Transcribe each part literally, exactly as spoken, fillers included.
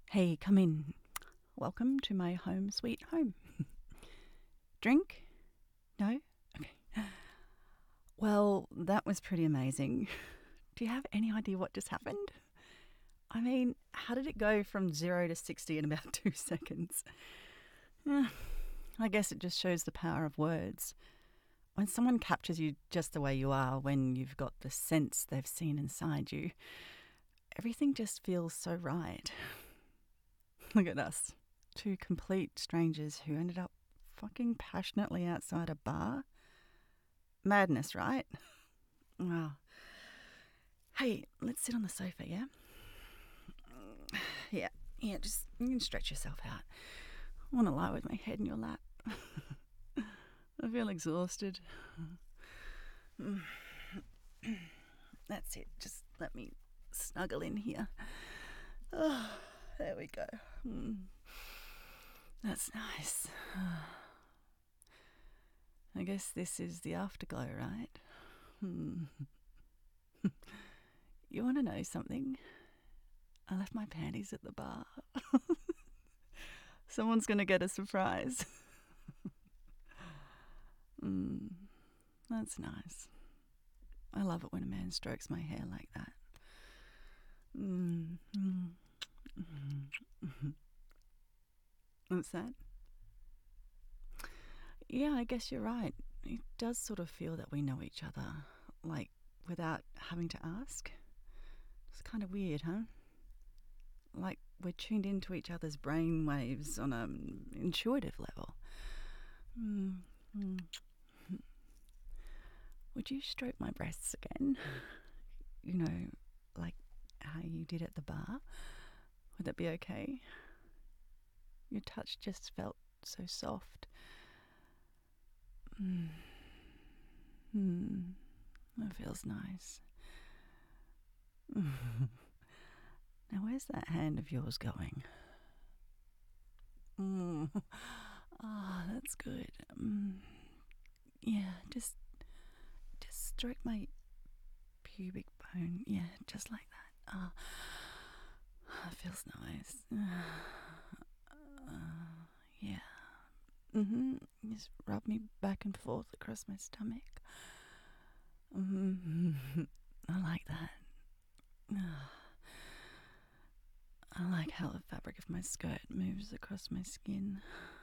Hey, come in. Welcome to my home sweet home. Drink? No? Okay. Well, that was pretty amazing. Do you have any idea what just happened? I mean, how did it go from zero to sixty in about two seconds? Eh, I guess it just shows the power of words. When someone captures you just the way you are, when you've got the sense they've seen inside you, everything just feels so right. Look at us. Two complete strangers who ended up fucking passionately outside a bar. Madness, right? Wow. Hey, let's sit on the sofa, yeah? Yeah, yeah, just you can stretch yourself out. I want to lie with my head in your lap. I feel exhausted. That's it. Just let me snuggle in here. Oh, there we go. Mm. That's nice. I guess this is the afterglow, right? Hmm. You want to know something? I left my panties at the bar. Someone's going to get a surprise. mm, that's nice. I love it when a man strokes my hair like that. Mm, mm, mm. What's that? Yeah, I guess you're right. It does sort of feel that we know each other, like without having to ask. It's kind of weird, huh? Like we're tuned into each other's brain waves on an intuitive level. Mm, mm. Would you stroke my breasts again? You know, like how you did at the bar? Would that be okay? Your touch just felt so soft. Mm. Mm. That feels nice. Now, where's that hand of yours going? Mm. Ah, oh, that's good. Mm. Yeah, just, just stroke my pubic bone. Yeah, just like that. Ah, oh, it feels nice. Uh, yeah. Mm-hmm. Just rub me back and forth across my stomach. Mm-hmm. I like that. I like how the fabric of my skirt moves across my skin.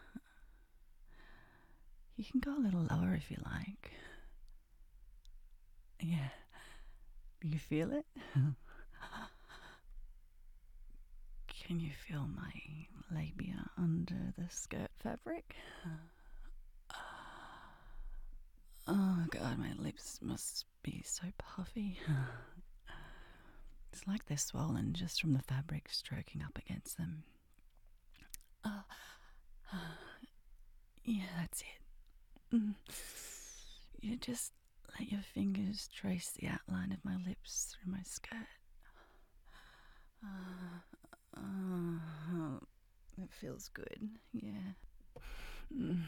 You can go a little lower if you like. Yeah. Do you feel it? Can you feel my labia under the skirt fabric? Oh god, my lips must be so puffy. It's like they're swollen just from the fabric stroking up against them. Uh, yeah, that's it. Mm. You just let your fingers trace the outline of my lips through my skirt. Uh, uh, it feels good, yeah. Mm.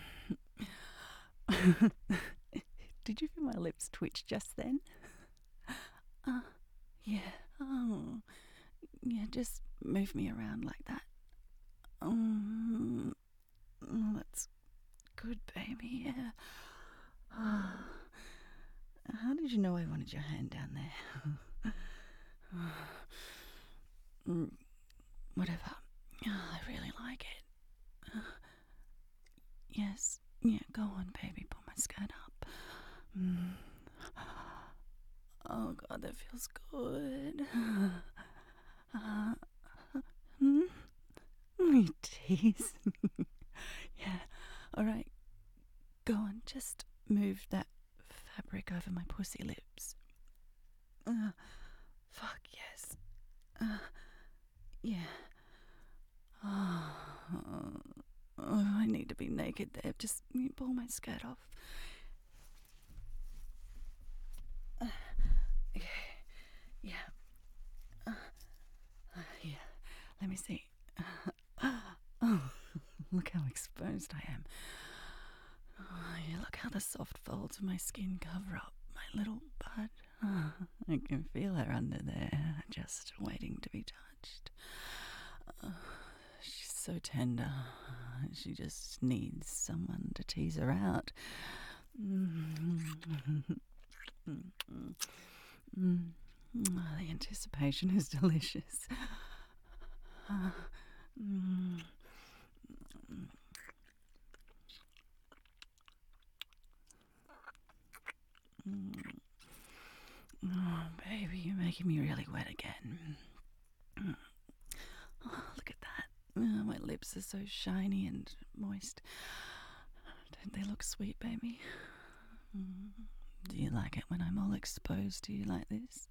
Did you feel my lips twitch just then? Uh, yeah. Oh, yeah, just move me around like that. Um, oh, that's good, baby, yeah. Oh, how did you know I wanted your hand down there? mm, whatever. Oh, I really like it. Uh, yes, yeah, go on, baby, pull my skirt up. Mm. Oh, God, that feels good. Uh, hmm? You tease. Yeah, alright, go on, just move that fabric over my pussy lips. Uh, fuck yes. Uh, yeah. Oh, oh, I need to be naked there. Just pull my skirt off. Uh, okay. Yeah. Uh, uh, yeah. Let me see. Uh, oh, look how exposed I am. Oh, yeah, look how the soft folds of my skin cover up my little butt. Oh, I can feel her under there, just waiting to be touched. Uh, so tender. She just needs someone to tease her out. Mm. Mm. Oh, the anticipation is delicious. Uh, mm. Mm. Oh, baby, you're making me really wet again. Mm. Oh, look at that. Oh, my lips are so shiny and moist. Don't they look sweet, baby? Mm. Do you like it when I'm all exposed to you like this?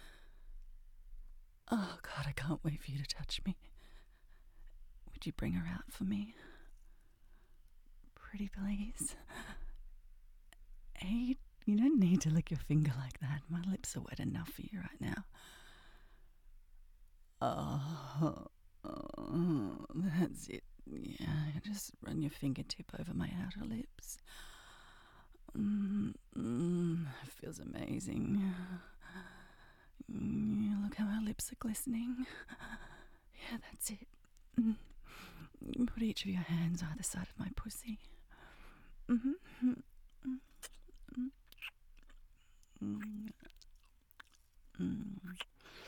Oh, God, I can't wait for you to touch me. Would you bring her out for me? Pretty please. Hey, you don't need to lick your finger like that. My lips are wet enough for you right now. Oh, oh that's it. Yeah, just run your fingertip over my outer lips. Mm, mm, it feels amazing. Mm, look how our lips are glistening. Yeah, that's it. Mm. Put each of your hands either side of my pussy. Mm-hmm. Mm-hmm. Mm. Mm.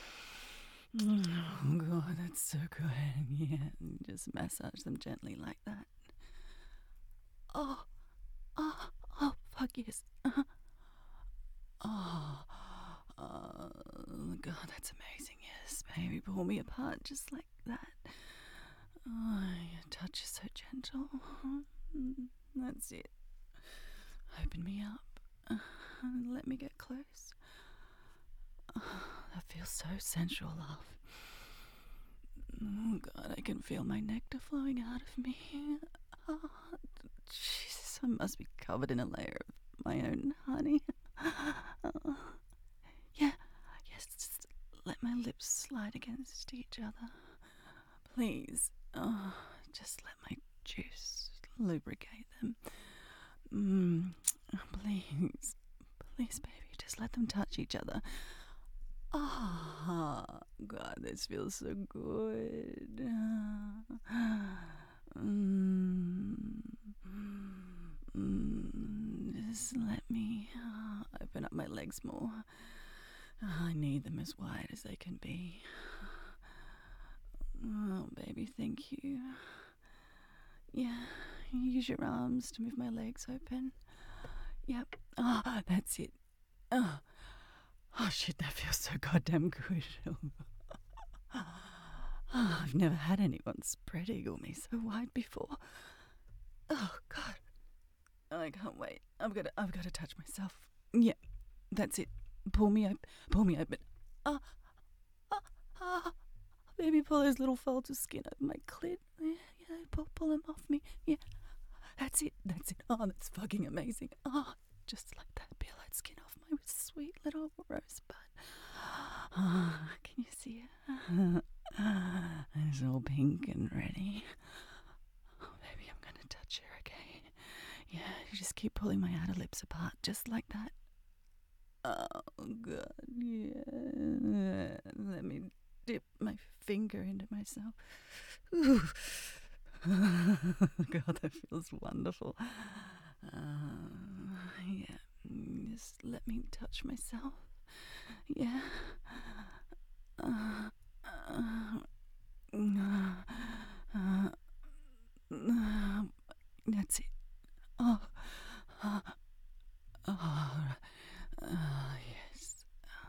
Oh, God, that's so good. Yeah, just massage them gently like that. Oh, oh, oh, fuck yes. Uh-huh. Oh, oh, God, that's amazing. Yes, baby, pull me apart just like that. Oh, your touch is so gentle. That's it. Open me up. Uh, let me get close. Oh, that feels so sensual, love. Oh, God, I can feel my nectar flowing out of me. Oh, Jesus, I must be covered in a layer of my own honey. Oh, yeah, yes, just let my lips slide against each other. Please, oh, just let my juice lubricate them. Mm, please, please, baby, just let them touch each other. Ah, oh, God, this feels so good. Mm, mm, just let me uh, open up my legs more. I need them as wide as they can be. Oh, baby, thank you. Yeah, use your arms to move my legs open. Yep. Ah, oh, that's it. Oh. Oh, shit, that feels so goddamn good. Oh, I've never had anyone spread eagle me so wide before. Oh, God. I can't wait. I've got to, I've got to touch myself. Yeah, that's it. Pull me open. Pull me open. Ah, ah, ah. Baby, pull those little folds of skin over my clit. Yeah, yeah, pull, pull them off me. Yeah, that's it. That's it. Oh, that's fucking amazing. Oh, just like that. Peel that skin off my sweet little rosebud. Oh, can you see it? It's all pink and ready. Oh, baby, I'm going to touch her, okay? Yeah, you just keep pulling my outer lips apart, just like that. Oh, God, yeah. Let me dip my finger into myself. Ooh. God, that feels wonderful. Uh, yeah, just let me touch myself. Yeah. Uh, uh, uh, uh, that's it. Oh, uh, oh, uh, yes.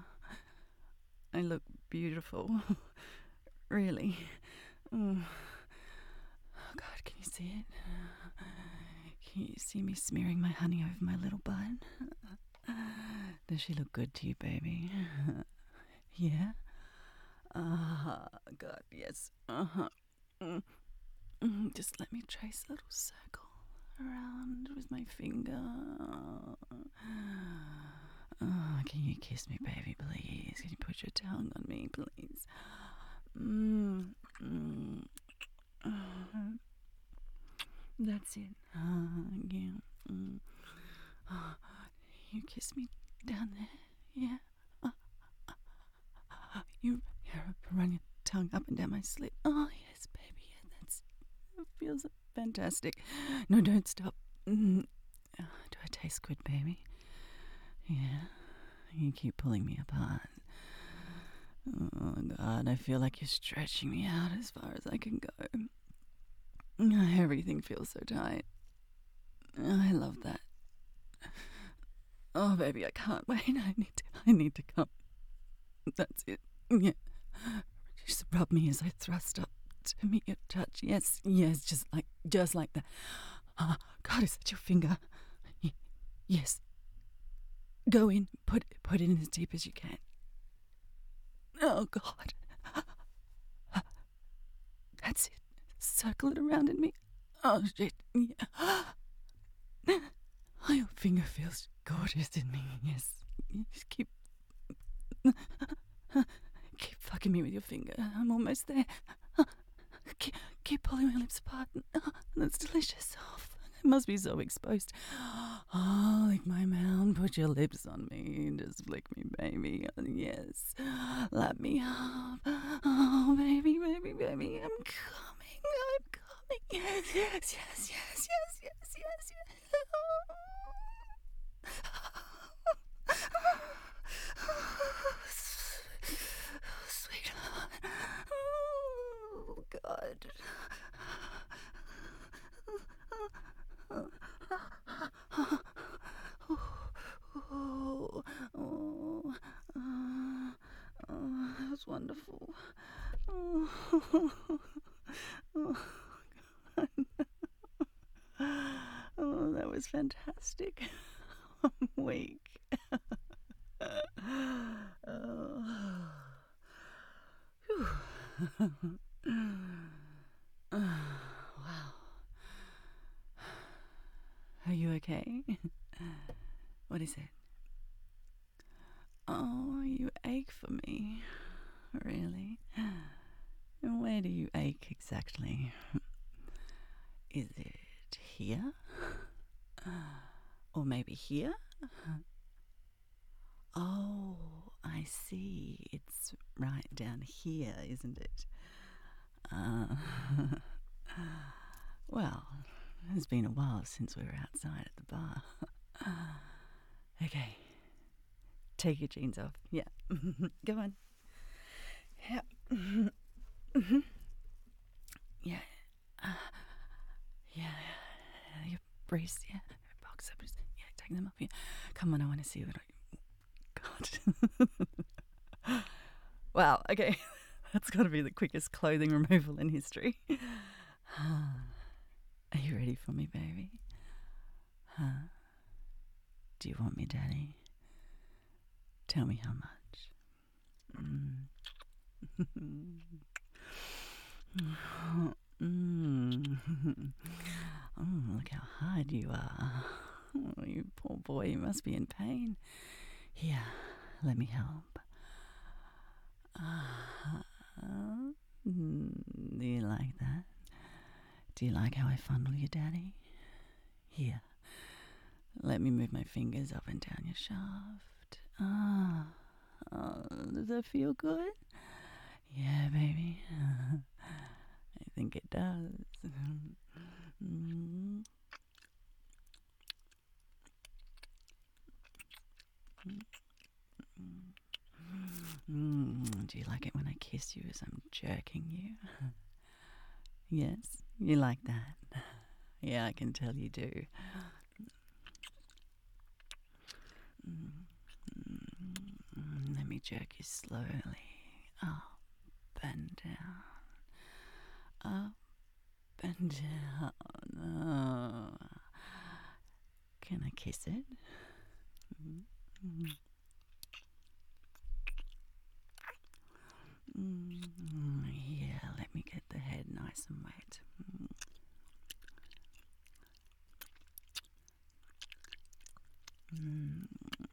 I look beautiful. Really. Mm. Oh, God, can you see it? Can you see me smearing my honey over my little bud? Does she look good to you, baby? Yeah? Ah, uh, God, yes. Uh-huh. Mm. Mm. Just let me trace a little circle around with my finger. Oh, can you kiss me, baby, please? Can you put your tongue on me, please? Mm. Mm. Uh, that's it. Uh, yeah. Mm. Oh, you kiss me down there, yeah? Uh, uh, you, you run your tongue up and down my slit. Oh, yes, baby, yeah, that's feels fantastic. No, don't stop. Mm. Uh, Do I taste good, baby? Yeah. You keep pulling me apart. Oh, God, I feel like you're stretching me out as far as I can go. Everything feels so tight. I love that. Oh, baby, I can't wait. I need to, I need to come. That's it. Yeah. Just rub me as I thrust up to meet your touch. Yes, yes, just like, just like that. Oh, God, is that your finger? Y- yes. Go in. Put, put it in as deep as you can. Oh, God. That's it. Circle it around in me. Oh, shit. Yeah. Oh, your finger feels gorgeous in me. Yes. Just keep... keep fucking me with your finger. I'm almost there. Keep, keep pulling my lips apart. Oh, that's delicious. Oh, it must be so exposed. Oh, lick my mouth. Put your lips on me. Just flick me, baby. Yes. Let me up. Oh, baby, baby, baby. I'm coming. I'm coming. Yes, yes, yes, yes, yes, yes, yes, yes. Sweetheart. Oh, God. Oh, oh, oh, oh, that was wonderful. Oh, oh, oh, that was fantastic. I'm weak. Oh. Wow. Are you okay? What is it? Oh, you ache for me. Really? And where do you ache exactly? Is it here? Or maybe here? Oh, I see. It's right down here, isn't it? Uh, well, it's been a while since we were outside at the bar. Okay. Take your jeans off. Yeah. Go on. Yeah. Mm-hmm. Yeah. Uh, yeah. Your briefs, yeah. Box up. Yeah, take them off. Yeah. Come on, I want to see what I... God. Wow, okay. That's got to be the quickest clothing removal in history. Are you ready for me, baby? Huh? Do you want me, Daddy? Tell me how much. Mm. mm. Oh, look how hard you are. Oh, you poor boy, you must be in pain. Here, let me help. Uh, mm, do you like that? Do you like how I fondle you, Daddy? Here, let me move my fingers up and down your shaft. Ah, oh, does that feel good? Yeah, baby. I think it does. mm. Mm, do you like it when I kiss you as I'm jerking you? Yes, you like that? Yeah, I can tell you do. Mm, mm, let me jerk you slowly up and down, up and down. Oh. Can I kiss it? Mm-hmm. Mm, yeah, let me get the head nice and wet. Mm. Mm.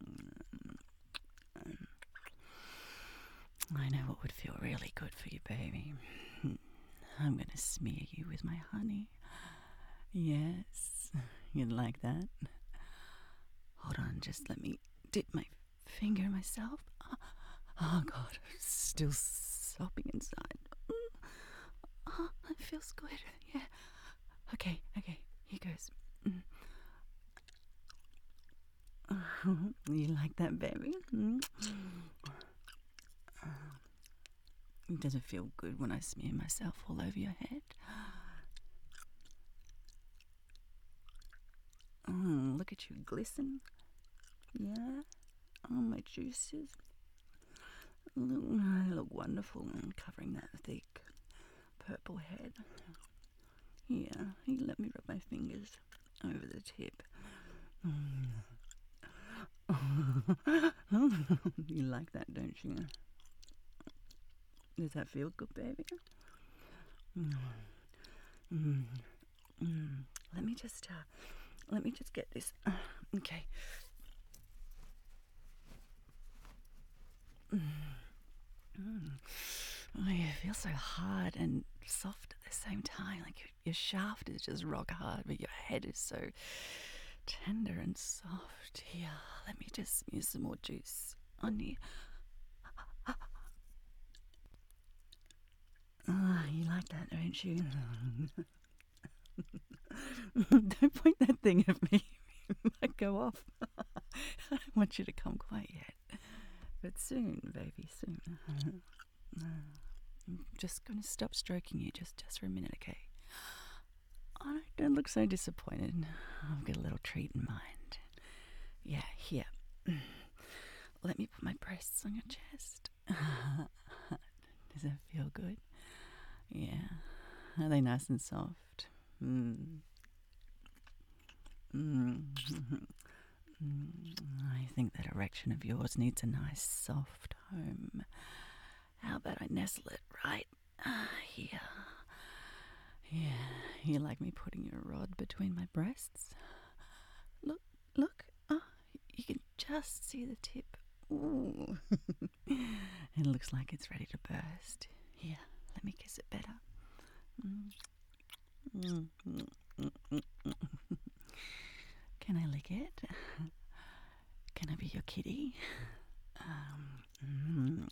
I know what would feel really good for you, baby. I'm going to smear you with my honey. Yes, you'd like that? Hold on, just let me dip my finger myself. Oh, God, still sopping inside. Oh, it feels good. Yeah. Okay, okay, here goes. You like that, baby? Mm. Does it feel good when I smear myself all over your head? Mm, look at you glisten. Yeah. Oh, my juices. Look, I look wonderful covering that thick purple head. Here, you let me rub my fingers over the tip. You like that, don't you? Does that feel good, baby? Mm. Mm. Mm. Let me just, uh, let me just get this. Uh, okay. Mm. Mm. Oh, you feel so hard and soft at the same time. Like your, your shaft is just rock hard, but your head is so tender and soft. Here, let me just smear some more juice on you. Ah, oh, you like that, don't you? Don't point that thing at me. It might go off. I don't want you to come quite yet. But soon, baby, soon. I'm just going to stop stroking you just, just for a minute, okay? Oh, don't look so disappointed. I've got a little treat in mind. Yeah, here. Let me put my breasts on your chest. Does that feel good? Yeah. Are they nice and soft? Mm. Mm. Mm. I think that erection of yours needs a nice soft home. How about I nestle it right uh, here? Yeah, you like me putting your rod between my breasts? Look, look. Oh, you can just see the tip. Ooh. It looks like it's ready to burst. Here, let me kiss it better. Mm. Mm, mm, mm, mm, mm. Can I lick it? Can I be your kitty? Um, mm.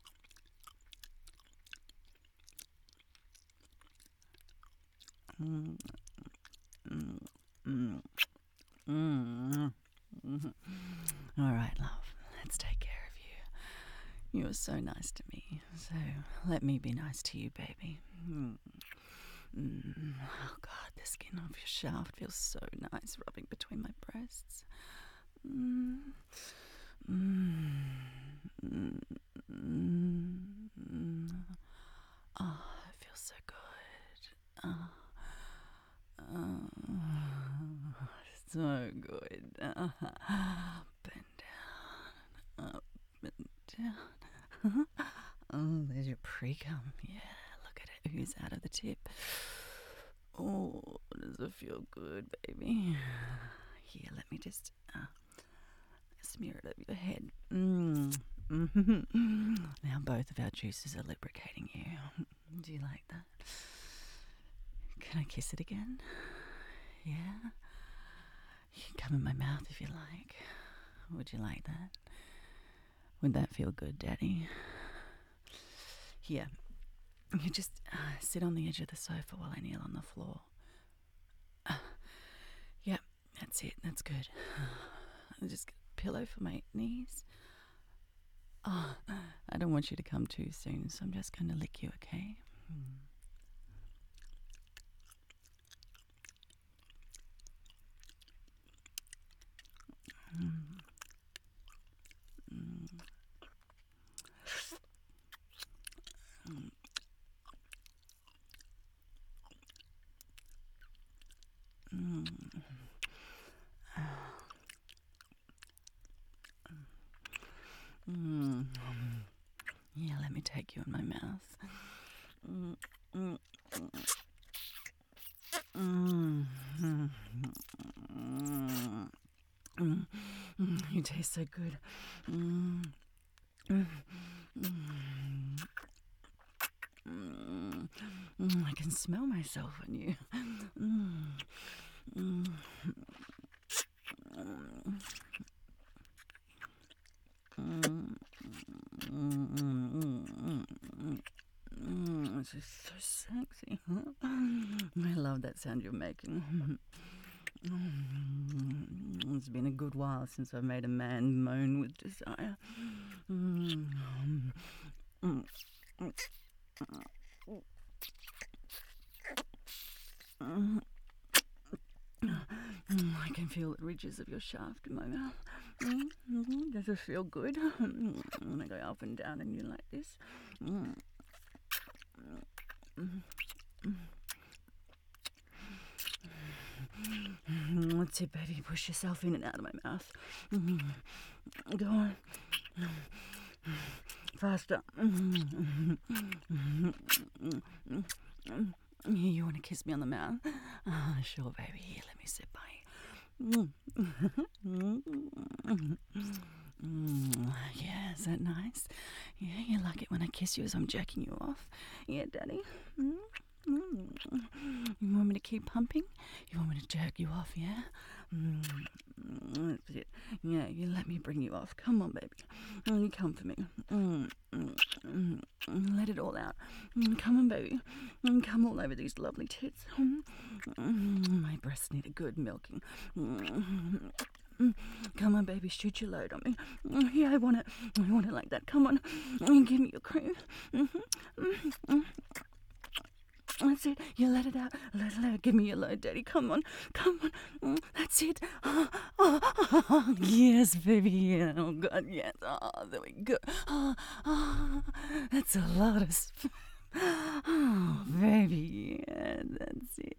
Mm, mm, mm, mm, mm. All right, love. Let's take care of you. You were so nice to me, so let me be nice to you, baby. Mm. Mm. Oh God, the skin of your shaft feels so nice, rubbing between my breasts. Mm. Mm. Mm. Mm. Oh, it feels so good. Oh. Oh, so good. Uh, up and down, up and down. Oh, there's your pre-cum. Yeah, look at it ooze out of the tip. Oh, does it feel good, baby? Here, let me just uh, smear it over your head. Mm. Mm-hmm. Now both of our juices are lubricating you. Do you like that? Can I kiss it again? Yeah? You can come in my mouth if you like. Would you like that? Would that feel good, Daddy? Here. You just uh, sit on the edge of the sofa while I kneel on the floor. Uh, yep, that's it. That's good. I'll just get a pillow for my knees. Oh, I don't want you to come too soon, so I'm just going to lick you, okay? Mm. Mm. Mm. Mm. Mm. Mm. Yeah, let me take you in my mouth. Mm. Mm. Mm. Mm. Mm. Mm. You taste so good. Mm. Mm. Mm. Mm. I can smell myself on you. Mm. Mm. Mm. Mm. Mm. Mm. This is so sexy. I love that sound you're making. It's been a good while since I've made a man moan with desire. I can feel the ridges of your shaft in my mouth. Mm-hmm. Does it feel good? When I go up and down and you like this. Mm. That's it, baby. Push yourself in and out of my mouth. Go on. Faster. You want to kiss me on the mouth? Oh, sure, baby. Here, let me sit by you. Yeah, is that nice? Yeah, you like it when I kiss you as I'm jerking you off? Yeah, daddy? You want me to keep pumping? You want me to jerk you off, yeah? That's it. Yeah, you let me bring you off. Come on, baby. You come for me. Let it all out. Come on, baby. Come all over these lovely tits. My breasts need a good milking. Come on, baby, shoot your load on me. Yeah, I want it. I want it like that. Come on. Give me your cream. That's it. You let it out. Let it out. Give me your load, daddy. Come on. Come on. That's it. Oh, oh, oh. Yes, baby. Yeah. Oh, God, yes. Oh, there we go. Oh, oh. That's a lot of sp- Oh, baby. Yeah, that's it.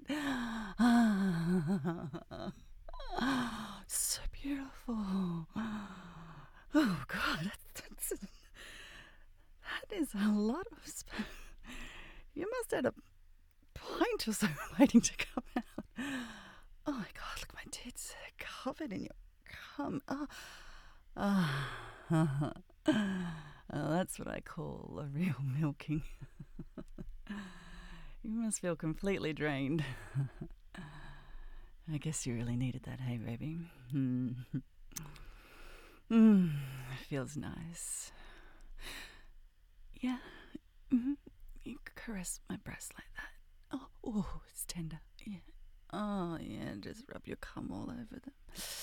Oh, so beautiful. Oh, God. That's, that's, that is a lot of sp- You must have had a pint or so waiting to come out. Oh my God, look at my tits. They're covered in your cum. Oh, oh. Oh, that's what I call a real milking. You must feel completely drained. I guess you really needed that, hey, baby? Mm. Mm, it feels nice. Yeah. Mm-hmm. You caress my breast like that. Oh, oh, it's tender. Yeah. Oh, yeah, just rub your cum all over them.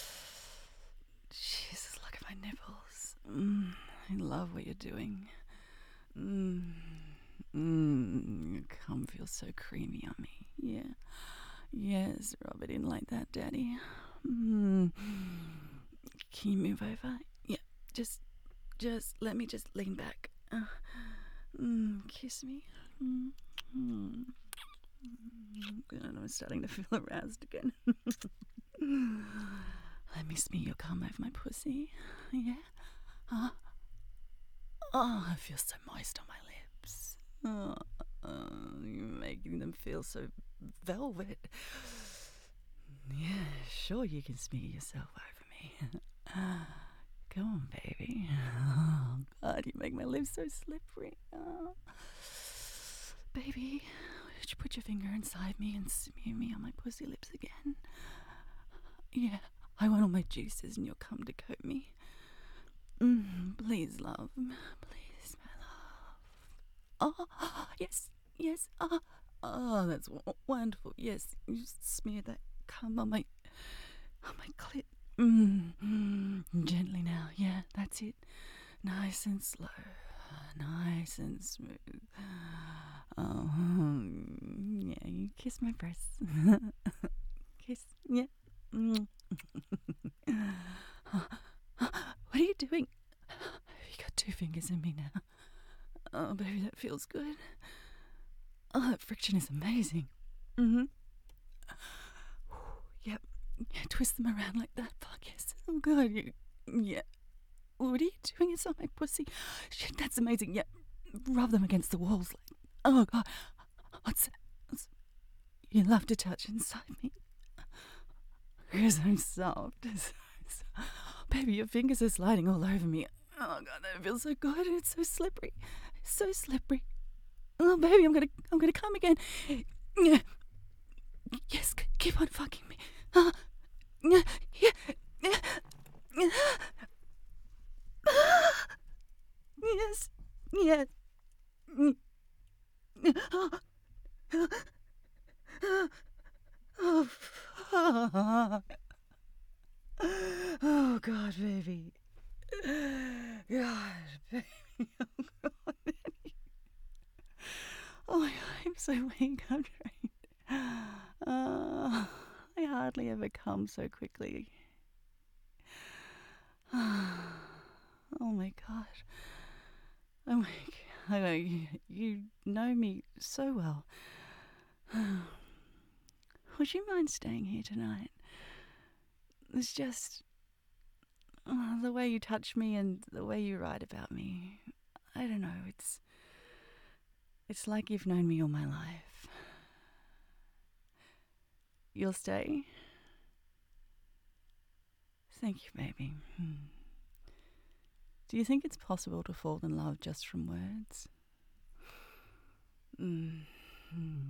Jesus, look at my nipples. Mm, I love what you're doing. Mm, mm, your cum feels so creamy on me. Yeah. Yes, rub it in like that, daddy. Mm. Can you move over? Yeah, just, just, let me just lean back. Uh, mm, kiss me. Mm, mm. I'm starting to feel aroused again. Let me smear your cum over my pussy. Yeah? Uh, oh, I feel so moist on my lips. Oh, oh, you're making them feel so velvet. Yeah, sure you can smear yourself over me. Go on, baby. Oh, God, you make my lips so slippery. Oh. Baby, would you put your finger inside me and smear me on my pussy lips again? Yeah, I want all my juices and your cum to coat me. Mm, please, love. Please, my love. Oh, yes, yes. Oh, oh that's w- wonderful. Yes, you just smear that cum on my, on my clit. Mm, mm, gently now. Yeah, that's it. Nice and slow. Nice and smooth. Oh, yeah, you kiss my breasts. Kiss, yeah. What are you doing? You got two fingers in me now. Oh, baby, that feels good. Oh, that friction is amazing. Mm-hmm. Yep. Yeah, twist them around like that. Fuck yes. Oh, God, you... Yeah. What are you doing? It's on my pussy. Shit, that's amazing. Yeah, rub them against the walls. Like, oh, God. What's that? What's... You love to touch inside me. You're so soft. So soft. Baby, your fingers are sliding all over me. Oh, God, that feels so good. It's so slippery. It's so slippery. Oh, baby, I'm gonna, I'm gonna come again. Yeah. Yes, keep on fucking me. Uh, yeah, yeah, yeah. Yes, yes. Oh, God, baby. God, baby. Oh, God. Oh, my God, I'm so weak. I'm drained. Uh, I hardly ever come so quickly. Oh, my gosh. Oh, my God. Oh, you, you know me so well. Would you mind staying here tonight? It's just oh, the way you touch me and the way you write about me. I don't know. It's it's like you've known me all my life. You'll stay? Thank you, baby. Hmm. Do you think it's possible to fall in love just from words? Mm. Hmm.